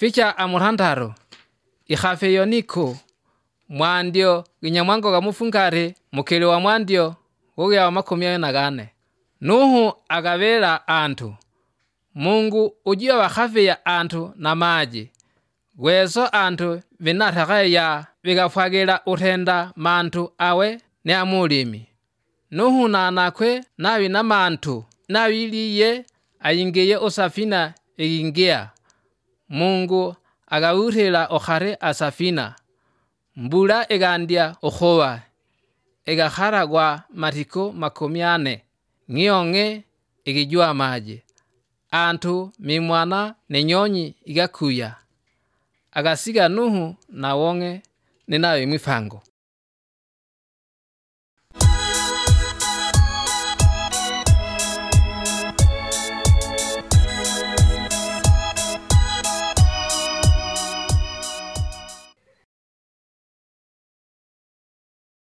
Ficha amurantaro. Ikhafe yoniko. Mwandio ginyamwango gamufungare mukele wa mwandio woya wa 14. Nuhu agavela antu. Mungu ujia wakhafe ya antu na maji. Wezo antu vinathakaya vigafwagela utenda mantu awe ne amulimi. Nuhu na anakwe nawi na mantu nawiliye ayingiye osafina igingia. Mungu agawuthela okhare asafina. Mbula egandia okhowa. Egakharagwa matiko 40. Ng'ionge igijua maji. Antu mimwana ne nyonyi igakuya. Agasiga Nuhu na wonge ninawe mifango.